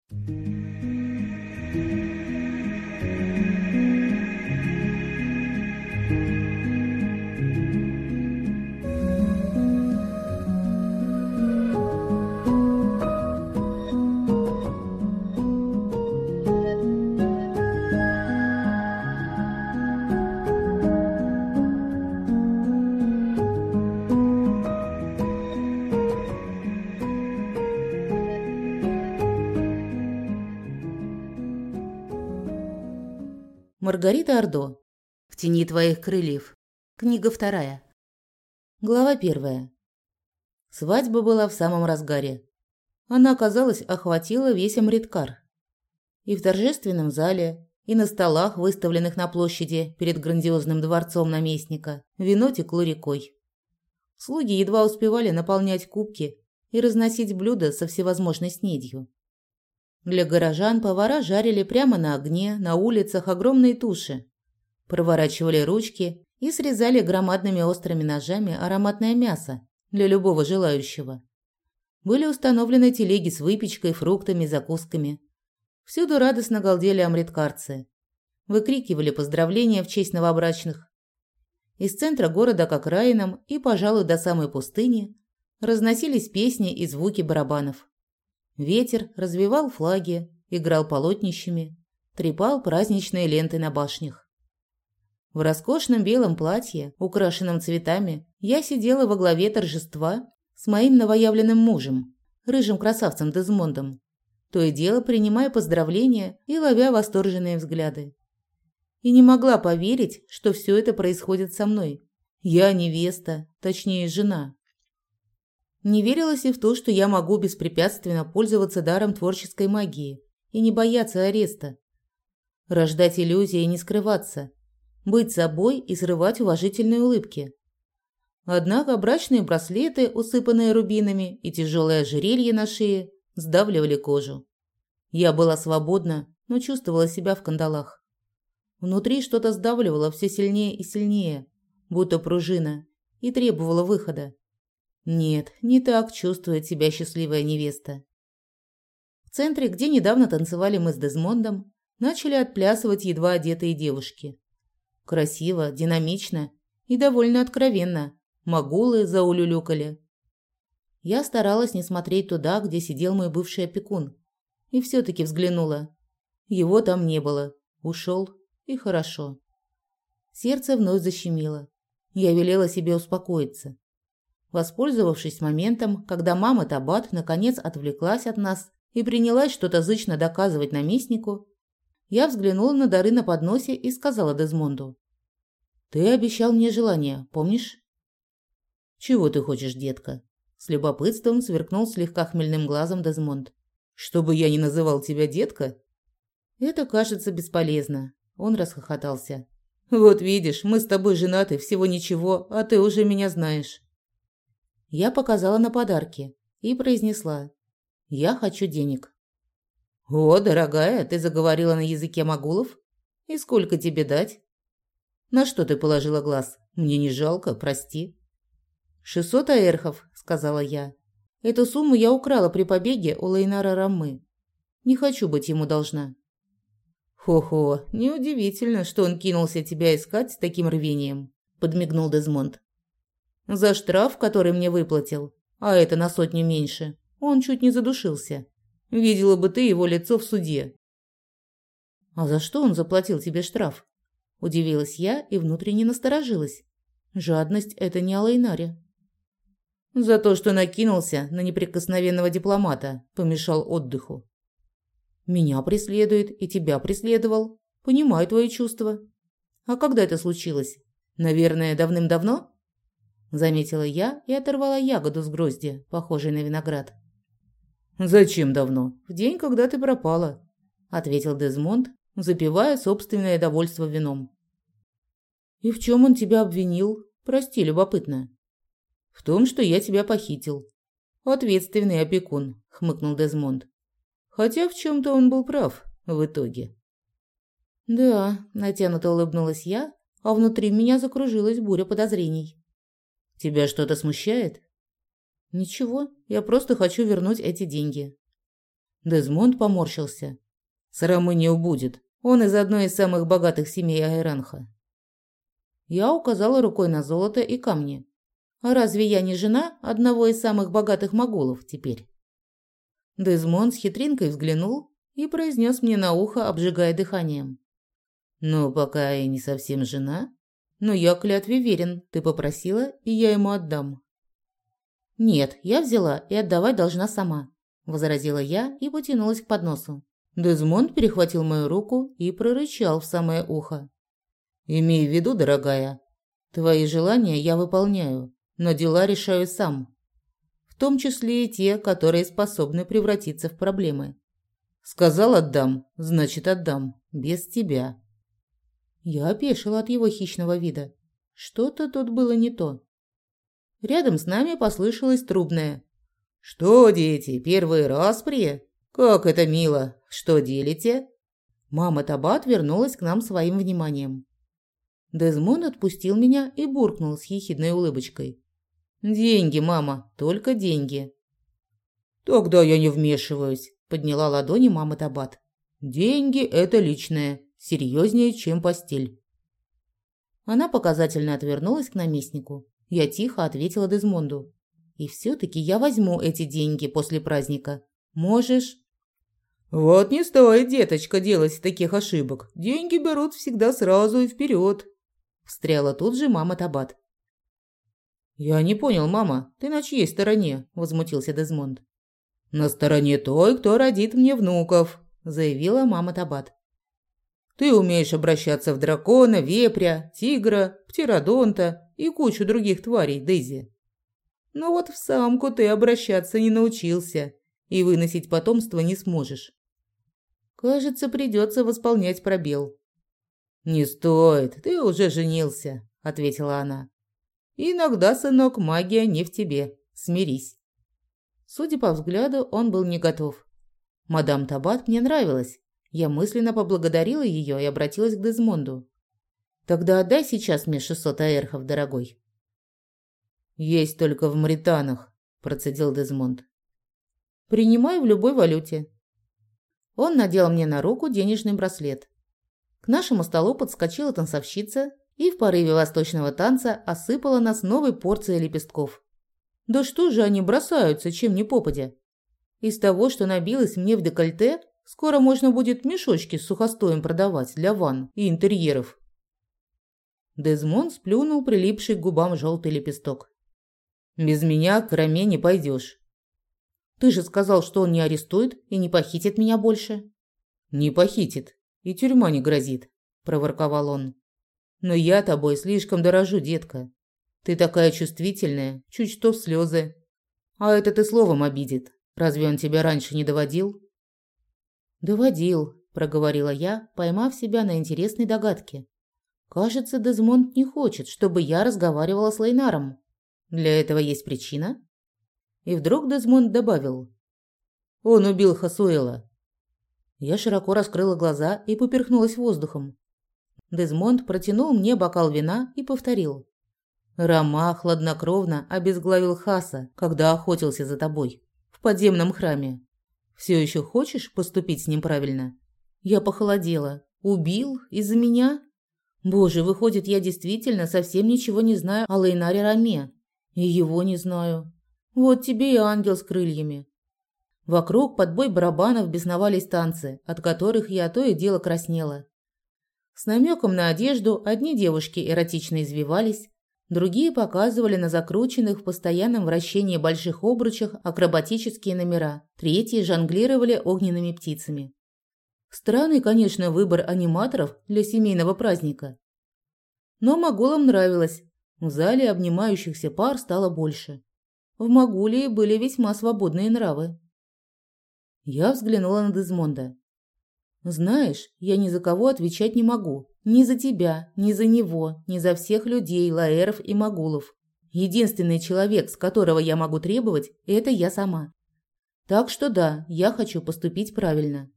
Маргарита Ордо. В тени твоих крыльев. Книга 2. Глава 1. Свадьба была в самом разгаре. Она, казалось, охватила весь Амриткар. И в торжественном зале, и на столах, выставленных на площади перед грандиозным дворцом наместника, вино текло рекой. Слуги едва успевали наполнять кубки и разносить блюда со всевозможной снедью. Для горожан повара жарили прямо на огне на улицах огромные туши, проворачивали ручки и срезали громадными острыми ножами ароматное мясо для любого желающего. Были установлены телеги с выпечкой, фруктами, закусками. Всюду радостно галдели амриткарцы. Выкрикивали поздравления в честь новобрачных. Из центра города к окраинам и, пожалуй, до самой пустыни разносились песни и звуки барабанов. Ветер развевал флаги, играл полотнищами, трепал праздничные ленты на башнях. В роскошном белом платье, украшенном цветами, я сидела во главе торжества с моим новоявленным мужем, рыжим красавцем Дезмондом, то и дело принимая поздравления и ловя восторженные взгляды. И не могла поверить, что все это происходит со мной. Я невеста, точнее, жена. Не верилось и в то, что я могу беспрепятственно пользоваться даром творческой магии и не бояться ареста. Рождать иллюзии и не скрываться. Быть собой и срывать уважительные улыбки. Однако брачные браслеты, усыпанные рубинами, и тяжелое ожерелье на шее сдавливали кожу. Я была свободна, но чувствовала себя в кандалах. Внутри что-то сдавливало все сильнее и сильнее, будто пружина, и требовало выхода. Нет, не так чувствует себя счастливая невеста. В центре, где недавно танцевали мы с Дезмондом, начали отплясывать едва одетые девушки. Красиво, динамично и довольно откровенно. Магулы заулюлюкали. Я старалась не смотреть туда, где сидел мой бывший опекун. И все-таки взглянула. Его там не было. Ушел. И хорошо. Сердце вновь защемило. Я велела себе успокоиться. Воспользовавшись моментом, когда мама Табат наконец отвлеклась от нас и принялась что-то зычно доказывать наместнику, я взглянула на дары на подносе и сказала Дезмонду: «Ты обещал мне желание, помнишь?» «Чего ты хочешь, детка?» С любопытством сверкнул слегка хмельным глазом Дезмонд. «Чтобы я не называл тебя детка?» «Это кажется бесполезно», – он расхохотался. «Вот видишь, мы с тобой женаты всего ничего, а ты уже меня знаешь». Я показала на подарки и произнесла: «Я хочу денег». «О, дорогая, ты заговорила на языке магулов? И сколько тебе дать?» «На что ты положила глаз? Мне не жалко, прости». 600 аэрхов», – сказала я. «Эту сумму я украла при побеге у Лейнара Раммы. Не хочу быть ему должна». «Хо-хо, неудивительно, что он кинулся тебя искать с таким рвением», – подмигнул Дезмонд. «За штраф, который мне выплатил, а это на 100 меньше, он чуть не задушился. Видела бы ты его лицо в суде». «А за что он заплатил тебе штраф?» – удивилась я и внутренне насторожилась. Жадность – это не о Лейнаре. «За то, что накинулся на неприкосновенного дипломата, помешал отдыху». «Меня преследует и тебя преследовал. Понимаю твои чувства. А когда это случилось? Наверное, давным-давно?» Заметила я и оторвала ягоду с грозди, похожей на виноград. «Зачем давно? В день, когда ты пропала», – ответил Дезмонд, запивая собственное довольство вином. «И в чем он тебя обвинил? Прости, любопытно». «В том, что я тебя похитил». «Ответственный опекун», – хмыкнул Дезмонд. Хотя в чем-то он был прав в итоге. «Да», – натянуто улыбнулась я, а внутри меня закружилась буря подозрений. «Тебя что-то смущает?» «Ничего, я просто хочу вернуть эти деньги». Дезмонд поморщился. Срамы не убудет. Он из одной из самых богатых семей Айранха. Я указала рукой на золото и камни. А разве я не жена одного из самых богатых могулов теперь? Дезмонд с хитринкой взглянул и произнес мне на ухо, обжигая дыханием. «Ну, пока я не совсем жена, но я клятве верен. Ты попросила, и я ему отдам». «Нет, я взяла и отдавать должна сама», – возразила я и потянулась к подносу. Дезмонд перехватил мою руку и прорычал в самое ухо. «Имей в виду, дорогая, твои желания я выполняю, но дела решаю сам, в том числе и те, которые способны превратиться в проблемы. Сказал отдам, значит отдам, без тебя». Я опешила от его хищного вида. Что-то тут было не то. Рядом с нами послышалось трубное. «Что, дети, первый раз при? Как это мило! Что делите?» Мама Табат вернулась к нам своим вниманием. Дезмонд отпустил меня и буркнул с ехидной улыбочкой. «Деньги, мама, только деньги». «Тогда я не вмешиваюсь», – подняла ладони мама Табат. «Деньги – это личное, серьезнее, чем постель». Она показательно отвернулась к наместнику. Я тихо ответила Дезмонду. «И все-таки я возьму эти деньги после праздника. Можешь?» «Вот не стоит, деточка, делать таких ошибок. Деньги берут всегда сразу и вперед», – встряла тут же мама Табат. «Я не понял, мама, ты на чьей стороне?» – возмутился Дезмонд. «На стороне той, кто родит мне внуков», – заявила мама Табат. «Ты умеешь обращаться в дракона, вепря, тигра, птеродонта и кучу других тварей, Дейзи. Но вот в самку ты обращаться не научился и выносить потомство не сможешь. Кажется, придется восполнять пробел». «Не стоит, ты уже женился», – ответила она. «Иногда, сынок, магия не в тебе. Смирись». Судя по взгляду, он был не готов. Мадам Табат мне нравилась. Я мысленно поблагодарила ее и обратилась к Дезмонду. «Тогда отдай сейчас мне 600 аэрхов, дорогой». «Есть только в Мританах», – процедил Дезмонд. «Принимай в любой валюте». Он надел мне на руку денежный браслет. К нашему столу подскочила танцовщица и в порыве восточного танца осыпала нас новой порцией лепестков. Да что же они бросаются, чем ни попадя? Из того, что набилось мне в декольте, скоро можно будет мешочки с сухостоем продавать для ванн и интерьеров. Дезмонд сплюнул прилипший к губам желтый лепесток. «Без меня к Раме не пойдешь». «Ты же сказал, что он не арестует и не похитит меня больше». «Не похитит, и тюрьма не грозит», – проворковал он. «Но я тобой слишком дорожу, детка. Ты такая чувствительная, чуть что в слезы. А это ты словом обидит. Разве он тебя раньше не доводил?» «Доводил», – проговорила я, поймав себя на интересной догадке. «Кажется, Дезмонд не хочет, чтобы я разговаривала с Лейнаром. Для этого есть причина?» И вдруг Дезмонд добавил. «Он убил Хасуэла». Я широко раскрыла глаза и поперхнулась воздухом. Дезмонд протянул мне бокал вина и повторил. «Рама хладнокровно обезглавил Хаса, когда охотился за тобой в подземном храме. Все еще хочешь поступить с ним правильно?» Я похолодела. «Убил? Из-за меня? Боже, выходит, я действительно совсем ничего не знаю о Лейнаре Раме. И его не знаю. Вот тебе и ангел с крыльями». Вокруг под бой барабанов бесновались танцы, от которых я то и дело краснела. С намеком на одежду одни девушки эротично извивались, другие показывали на закрученных в постоянном вращении больших обручах акробатические номера, третьи жонглировали огненными птицами. Странный, конечно, выбор аниматоров для семейного праздника. Но могулам нравилось. В зале обнимающихся пар стало больше. В Могулии были весьма свободные нравы. Я взглянула на Дезмонда. «Знаешь, я ни за кого отвечать не могу. Ни за тебя, ни за него, ни за всех людей, лаэров и могулов. Единственный человек, с которого я могу требовать, это я сама. Так что да, я хочу поступить правильно».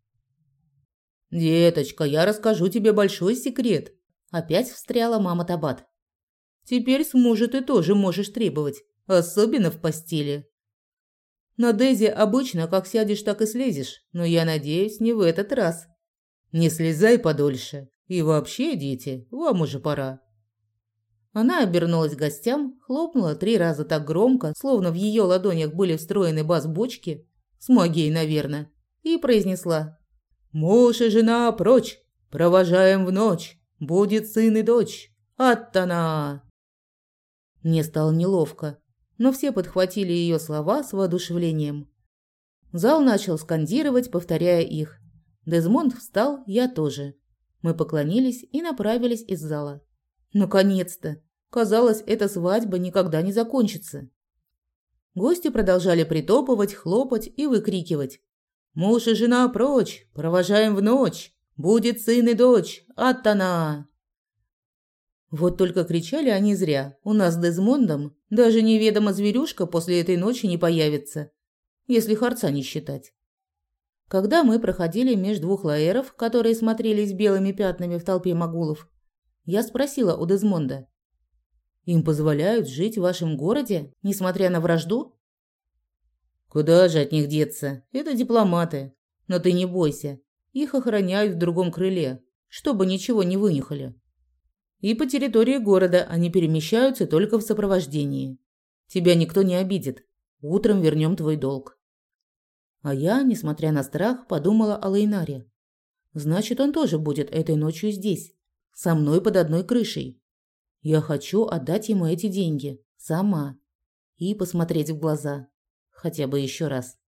«Деточка, я расскажу тебе большой секрет», – опять встряла мама Табат. «Теперь с мужа ты тоже можешь требовать, особенно в постели». На Дейзи обычно как сядешь, так и слезешь, но я надеюсь, не в этот раз. Не слезай подольше. И вообще, дети, вам уже пора». Она обернулась к гостям, хлопнула 3 раза так громко, словно в ее ладонях были встроены бас-бочки, с магией, наверное, и произнесла: «Муж и жена прочь, провожаем в ночь, будет сын и дочь, аттана». Мне стало неловко, но все подхватили ее слова с воодушевлением. Зал начал скандировать, повторяя их. Дезмонд встал, я тоже. Мы поклонились и направились из зала. Наконец-то! Казалось, эта свадьба никогда не закончится. Гости продолжали притопывать, хлопать и выкрикивать: «Муж и жена прочь! Провожаем в ночь! Будет сын и дочь! Аттана!» Вот только кричали они зря. У нас с Дезмондом даже неведомо зверюшка после этой ночи не появится, если Харца не считать. Когда мы проходили меж 2 лаэров, которые смотрелись белыми пятнами в толпе магулов, я спросила у Дезмонда: «Им позволяют жить в вашем городе, несмотря на вражду?» «Куда же от них деться? Это дипломаты. Но ты не бойся, их охраняют в другом крыле, чтобы ничего не вынюхали. И по территории города они перемещаются только в сопровождении. Тебя никто не обидит. Утром вернем твой долг». А я, несмотря на страх, подумала о Лейнаре. Значит, он тоже будет этой ночью здесь, со мной под одной крышей. Я хочу отдать ему эти деньги сама и посмотреть в глаза хотя бы еще раз.